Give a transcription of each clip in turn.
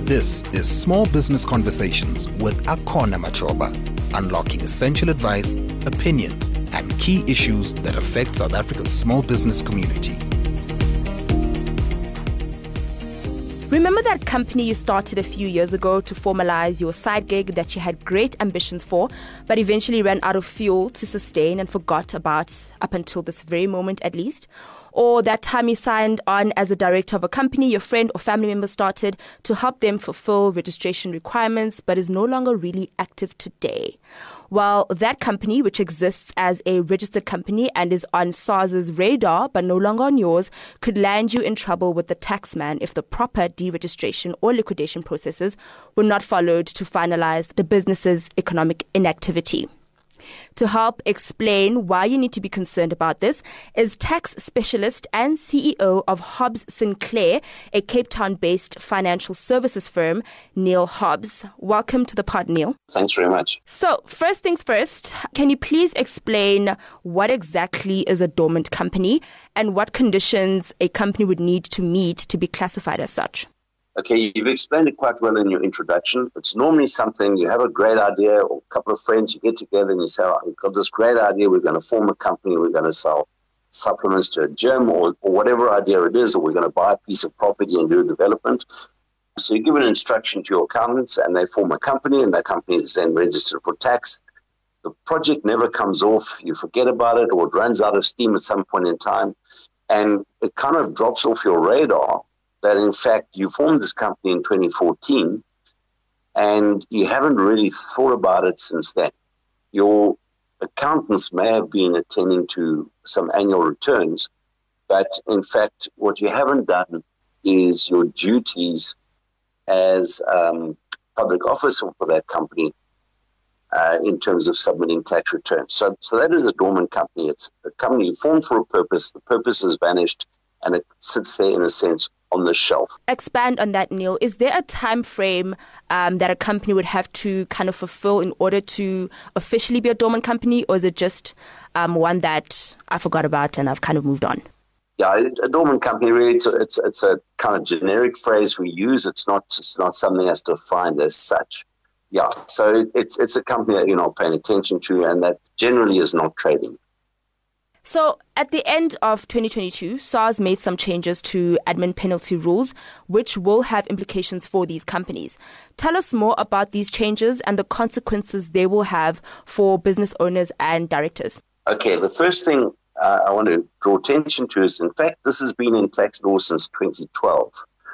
This is Small Business Conversations with Akona Machoba, unlocking essential advice, opinions, and key issues that affect South Africa's small business community. Remember that company you started a few years ago to formalize your side gig that you had great ambitions for, but eventually ran out of fuel to sustain and forgot about up until this very moment at least? Or that time you signed on as a director of a company your friend or family member started to help them fulfill registration requirements but is no longer really active today? Well, that company, which exists as a registered company and is on SARS's radar but no longer on yours, could land you in trouble with the taxman if the proper deregistration or liquidation processes were not followed to finalize the business's economic inactivity. To help explain why you need to be concerned about this is tax specialist and CEO of Hobbs Sinclair, a Cape Town-based financial services firm, Neil Hobbs. Welcome to the pod, Neil. Thanks very much. So, first things first, can you please explain what exactly is a dormant company and what conditions a company would need to meet to be classified as such? Okay, you've explained it quite well in your introduction. It's normally something, you have a great idea, or a couple of friends, you get together and you say, oh, we've got this great idea, we're going to form a company, we're going to sell supplements to a gym or whatever idea it is, or we're going to buy a piece of property and do a development. So you give an instruction to your accountants and they form a company, and that company is then registered for tax. The project never comes off, you forget about it, or it runs out of steam at some point in time, and it kind of drops off your radar that in fact you formed this company in 2014 and you haven't really thought about it since then. Your accountants may have been attending to some annual returns, but in fact what you haven't done is your duties as public officer for that company in terms of submitting tax returns. So that is a dormant company. It's a company you formed for a purpose. The purpose has vanished and it sits there in a sense on the shelf. Expand on that, Neil. Is there a time frame that a company would have to kind of fulfill in order to officially be a dormant company, or is it just one that I forgot about and I've kind of moved on? Yeah, a dormant company, really, it's a kind of generic phrase we use. It's not something that's defined as such. Yeah, so it's a company that you're not paying attention to and that generally is not trading. So at the end of 2022, SARS made some changes to admin penalty rules, which will have implications for these companies. Tell us more about these changes and the consequences they will have for business owners and directors. Okay, the first thing I want to draw attention to is, in fact, this has been in tax law since 2012.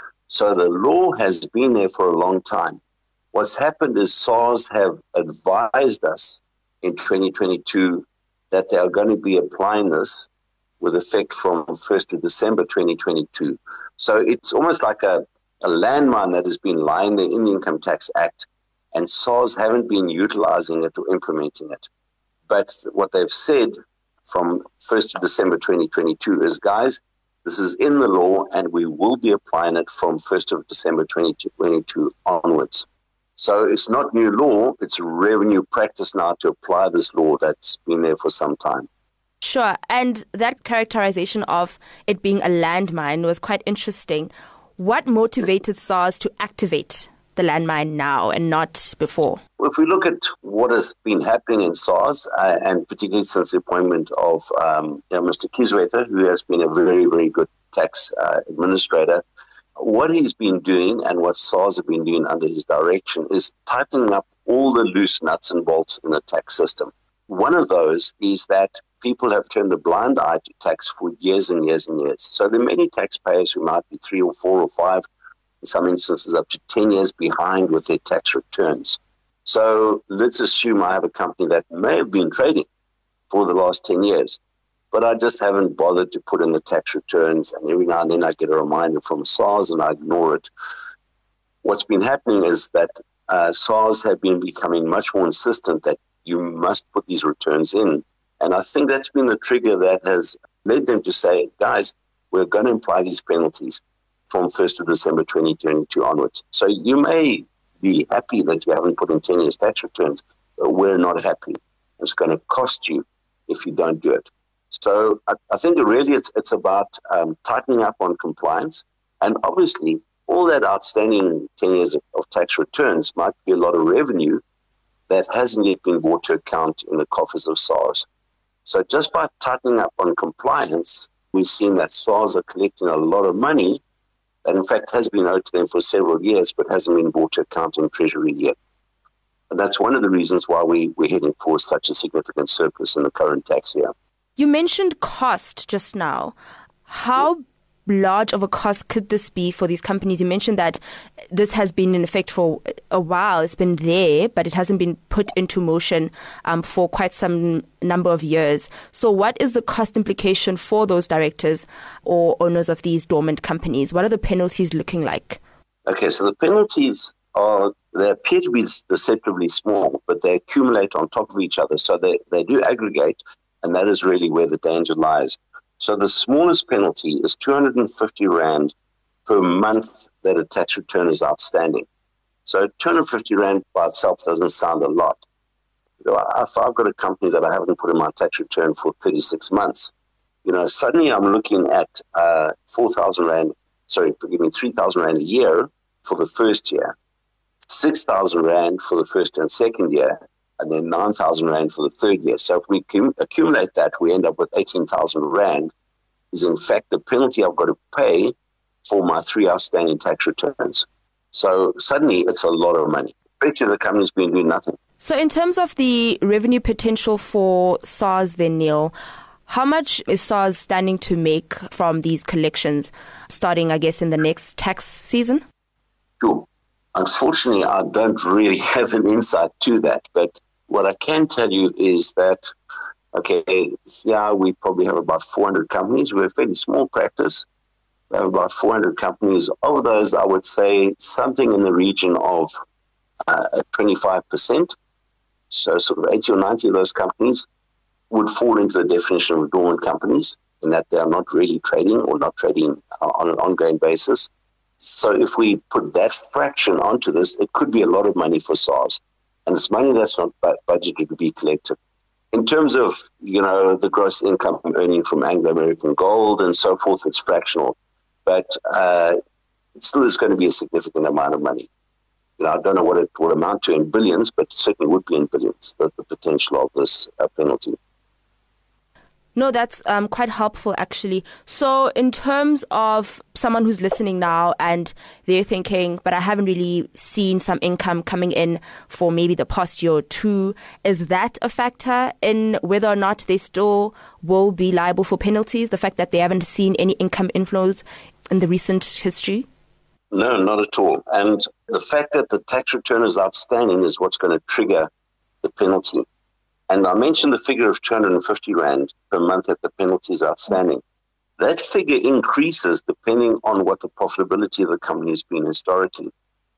So the law has been there for a long time. What's happened is SARS have advised us in 2022 that they are going to be applying this with effect from 1st of December 2022. So it's almost like a landmine that has been lying there in the Income Tax Act, and SARS haven't been utilizing it or implementing it. But what they've said from 1st of December 2022 is, guys, this is in the law and we will be applying it from 1st of December 2022 onwards. So it's not new law, it's revenue practice now to apply this law that's been there for some time. Sure, and that characterization of it being a landmine was quite interesting. What motivated SARS to activate the landmine now and not before? If we look at what has been happening in SARS, and particularly since the appointment of Mr. Kieswetter, who has been a very, very good tax administrator, what he's been doing and what SARS have been doing under his direction is tightening up all the loose nuts and bolts in the tax system. One of those is that people have turned a blind eye to tax for years and years and years. So there are many taxpayers who might be 3 or 4 or 5, in some instances up to 10 years behind with their tax returns. So let's assume I have a company that may have been trading for the last 10 years, but I just haven't bothered to put in the tax returns, and every now and then I get a reminder from SARS and I ignore it. What's been happening is that SARS have been becoming much more insistent that you must put these returns in. And I think that's been the trigger that has led them to say, guys, we're going to apply these penalties from 1st of December 2022 onwards. So you may be happy that you haven't put in 10 years tax returns, but we're not happy. It's going to cost you if you don't do it. So I think really it's about tightening up on compliance. And obviously, all that outstanding 10 years of tax returns might be a lot of revenue that hasn't yet been brought to account in the coffers of SARS. So just by tightening up on compliance, we've seen that SARS are collecting a lot of money that in fact has been owed to them for several years but hasn't been brought to account in Treasury yet. And that's one of the reasons why we're heading for such a significant surplus in the current tax year. You mentioned cost just now. How large of a cost could this be for these companies? You mentioned that this has been in effect for a while. It's been there, but it hasn't been put into motion for quite some number of years. So what is the cost implication for those directors or owners of these dormant companies? What are the penalties looking like? Okay, so the penalties they appear to be deceptively small, but they accumulate on top of each other. So they do aggregate, and that is really where the danger lies. So the smallest penalty is 250 Rand per month that a tax return is outstanding. So 250 Rand by itself doesn't sound a lot. If I've got a company that I haven't put in my tax return for 36 months, suddenly I'm looking at 3,000 Rand a year for the first year, 6,000 Rand for the first and second year, and then 9,000 Rand for the third year. So if we accumulate that, we end up with 18,000 Rand is in fact the penalty I've got to pay for my 3 outstanding tax returns. So suddenly it's a lot of money, especially if the company's been doing nothing. So in terms of the revenue potential for SARS then, Neil, how much is SARS standing to make from these collections starting, I guess, in the next tax season? Sure. Unfortunately, I don't really have an insight to that, but what I can tell you is that, we probably have about 400 companies. We're a fairly small practice. We have about 400 companies. Of those, I would say something in the region of 25%. So sort of 80 or 90 of those companies would fall into the definition of dormant companies in that they are not really trading or not trading on an ongoing basis. So if we put that fraction onto this, it could be a lot of money for SARS. And it's money that's not budgeted to be collected. In terms of, the gross income earning from Anglo American Gold and so forth, it's fractional. But it still is going to be a significant amount of money. I don't know what it would amount to in billions, but it certainly would be in billions, the potential of this penalty. No, that's quite helpful, actually. So in terms of someone who's listening now and they're thinking, but I haven't really seen some income coming in for maybe the past year or two, is that a factor in whether or not they still will be liable for penalties, the fact that they haven't seen any income inflows in the recent history? No, not at all. And the fact that the tax return is outstanding is what's going to trigger the penalty. And I mentioned the figure of 250 Rand per month that the penalty is outstanding. That figure increases depending on what the profitability of the company has been historically.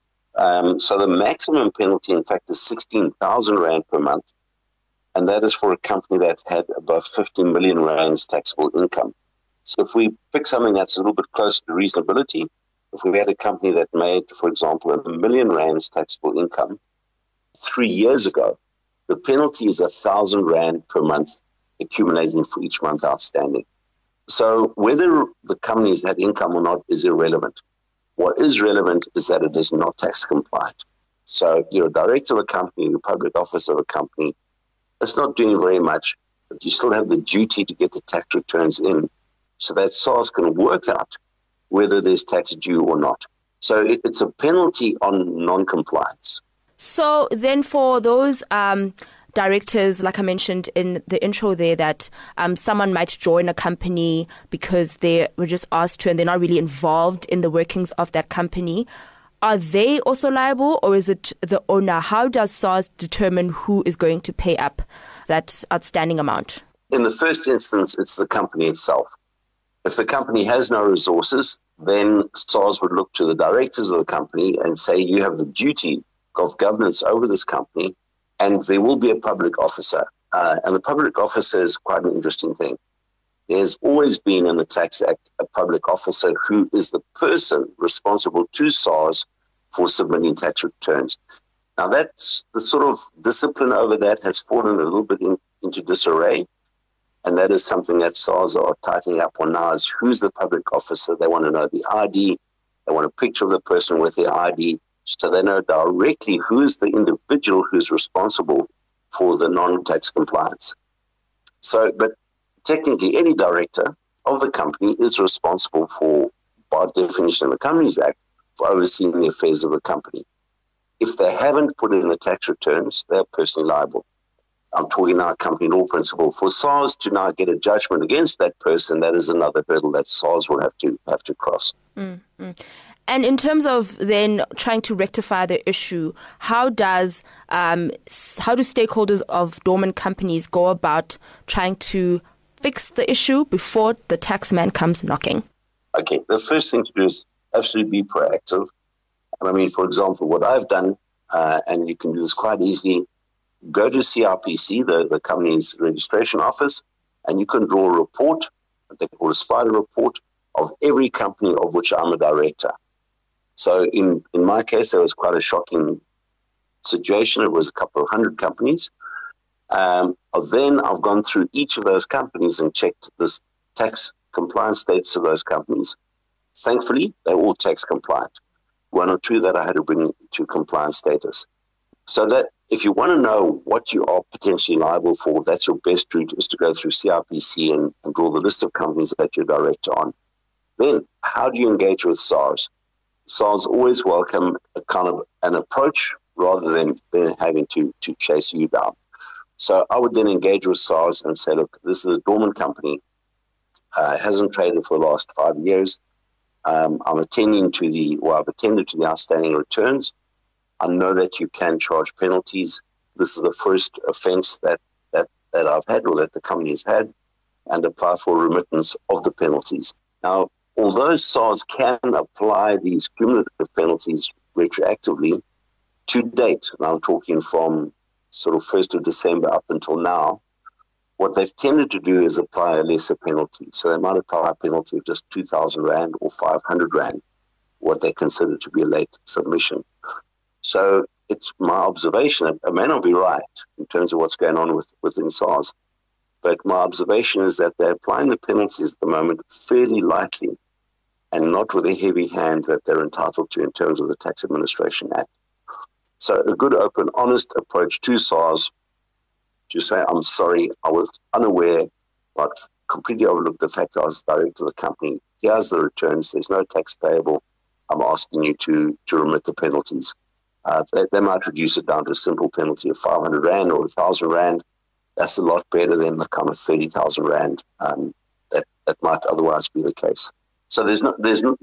So the maximum penalty, in fact, is 16,000 Rand per month. And that is for a company that had above 50 million Rands taxable income. So if we pick something that's a little bit close to reasonability, if we had a company that made, for example, 1 million Rands taxable income 3 years ago, the penalty is 1,000 Rand per month, accumulating for each month outstanding. So whether the company has had income or not is irrelevant. What is relevant is that it is not tax compliant. So if you're a director of a company, you're a public officer of a company, it's not doing very much, but you still have the duty to get the tax returns in so that SARS can work out whether there's tax due or not. So it's a penalty on non-compliance. So then for those directors, like I mentioned in the intro there, that someone might join a company because they were just asked to and they're not really involved in the workings of that company, are they also liable or is it the owner? How does SARS determine who is going to pay up that outstanding amount? In the first instance, it's the company itself. If the company has no resources, then SARS would look to the directors of the company and say, you have the duty of governance over this company, and there will be a public officer. And the public officer is quite an interesting thing. There's always been in the Tax Act a public officer who is the person responsible to SARS for submitting tax returns. Now, that's the sort of discipline over that has fallen a little bit into disarray, and that is something that SARS are tightening up on now is who's the public officer. They want to know the ID. They want a picture of the person with their ID, so they know directly who is the individual who's responsible for the non-tax compliance. So, but technically, any director of the company is responsible for, by definition of the Companies Act, for overseeing the affairs of the company. If they haven't put in the tax returns, they're personally liable. I'm talking now company law principle. For SARS to now get a judgment against that person, that is another hurdle that SARS will have to cross. Mm-hmm. And in terms of then trying to rectify the issue, how do stakeholders of dormant companies go about trying to fix the issue before the tax man comes knocking? Okay, the first thing to do is absolutely be proactive. I mean, for example, what I've done, and you can do this quite easily, go to CRPC, the company's registration office, and you can draw a report, they call a spider report, of every company of which I'm a director. So in my case, there was quite a shocking situation. It was a couple of hundred companies. Then I've gone through each of those companies and checked the tax compliance status of those companies. Thankfully, they're all tax compliant. One or two that I had to bring to compliance status. So that if you want to know what you are potentially liable for, that's your best route, is to go through CRPC and draw the list of companies that you're director on. Then, how do you engage with SARS? SARS always welcome a kind of an approach rather than having to chase you down. So I would then engage with SARS and say, look, this is a dormant company, hasn't traded for the last 5 years. I've attended to the outstanding returns. I know that you can charge penalties. This is the first offence that I've had, or that the company has had, and apply for remittance of the penalties. Now, although SARS can apply these cumulative penalties retroactively, to date, and I'm talking from sort of 1st of December up until now, what they've tended to do is apply a lesser penalty. So they might apply a penalty of just 2,000 Rand or 500 Rand, what they consider to be a late submission. So it's my observation, I may not be right in terms of what's going on within SARS, but my observation is that they're applying the penalties at the moment fairly lightly and not with a heavy hand that they're entitled to in terms of the Tax Administration Act. So a good, open, honest approach to SARS to say, I'm sorry, I was unaware, but completely overlooked the fact that I was director of the company. Here's the returns. There's no tax payable. I'm asking you to remit the penalties. They might reduce it down to a simple penalty of 500 Rand or 1,000 Rand. That's a lot better than the kind of 30,000 Rand that might otherwise be the case. So there's not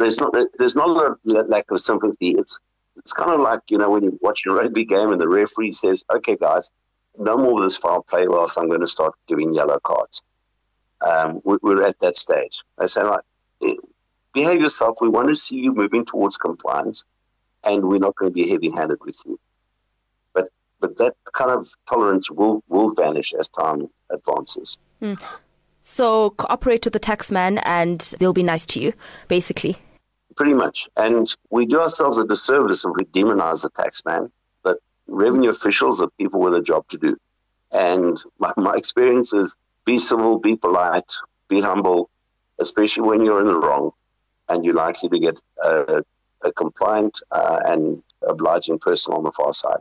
a lack of sympathy. It's kind of like, when you're watching a rugby game and the referee says, okay, guys, no more of this foul play, or else I'm going to start giving yellow cards. We're at that stage. They say, right, behave yourself. We want to see you moving towards compliance, and we're not going to be heavy-handed with you. But that kind of tolerance will vanish as time advances. Mm. So cooperate with the taxman and they'll be nice to you, basically. Pretty much. And we do ourselves a disservice if we demonize the taxman. But revenue officials are people with a job to do. And my experience is be civil, be polite, be humble, especially when you're in the wrong and you're likely to get a compliant and obliging person on the far side.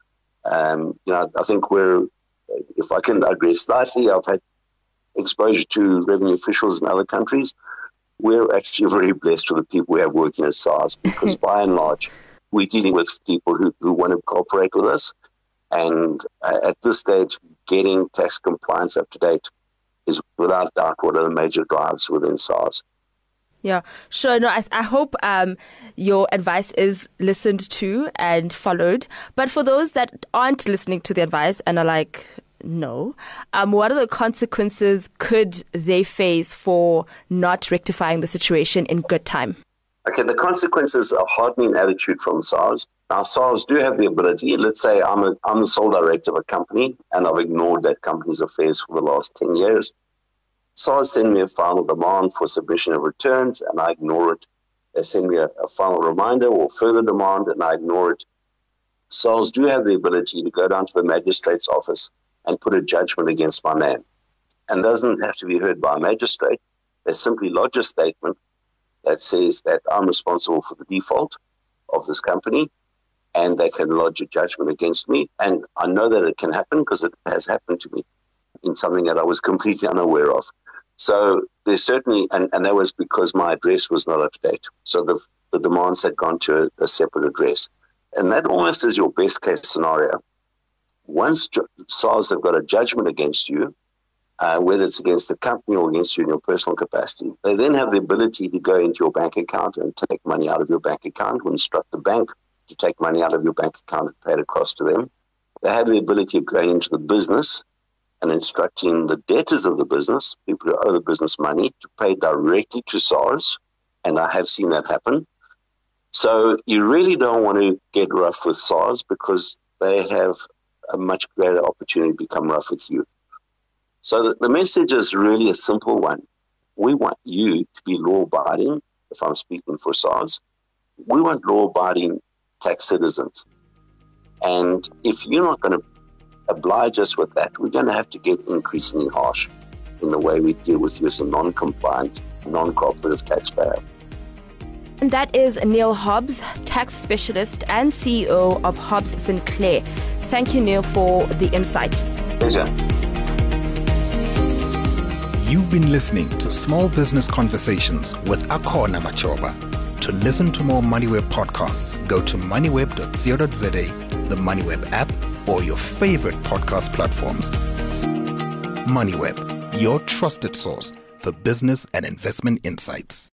I think if I can digress slightly, I've had exposure to revenue officials in other countries. We're actually very blessed with the people we have working at SARS, because by and large, we're dealing with people who want to cooperate with us. And at this stage, getting tax compliance up to date is without doubt one of the major drives within SARS. Yeah, sure. No, I hope your advice is listened to and followed. But for those that aren't listening to the advice and are like, no, what are the consequences could they face for not rectifying the situation in good time? Okay, the consequences are hardening attitude from SARS. Now, SARS do have the ability. Let's say I'm the sole director of a company and I've ignored that company's affairs for the last 10 years. SARS send me a final demand for submission of returns and I ignore it. They send me a final reminder or further demand and I ignore it. SARS do have the ability to go down to the magistrate's office and put a judgment against my name. And doesn't have to be heard by a magistrate. They simply lodge a statement. that says that I'm responsible for the default of this company, and they can lodge a judgment against me. And I know that it can happen because it has happened to me in something that I was completely unaware of. So there's certainly, and that was because my address was not up to date. So the demands had gone to a separate address. And that almost is your best case scenario. Once SARS have got a judgment against you, whether it's against the company or against you in your personal capacity, they then have the ability to go into your bank account and take money out of your bank account, or instruct the bank to take money out of your bank account and pay it across to them. They have the ability of going into the business and instructing the debtors of the business, people who owe the business money, to pay directly to SARS, and I have seen that happen. So you really don't want to get rough with SARS because they have a much greater opportunity to become rough with you. So the message is really a simple one. We want you to be law-abiding, if I'm speaking for SARS. We want law-abiding tax citizens. And if you're not going to oblige us with that, we're going to have to get increasingly harsh in the way we deal with you as a non-compliant, non-cooperative taxpayer. And that is Neil Hobbs, tax specialist and CEO of Hobbs Sinclair. Thank you, Neil, for the insight. Pleasure. You've been listening to Small Business Conversations with Akona Machoba. To listen to more MoneyWeb podcasts, go to moneyweb.co.za, the MoneyWeb app, or your favorite podcast platforms. MoneyWeb, your trusted source for business and investment insights.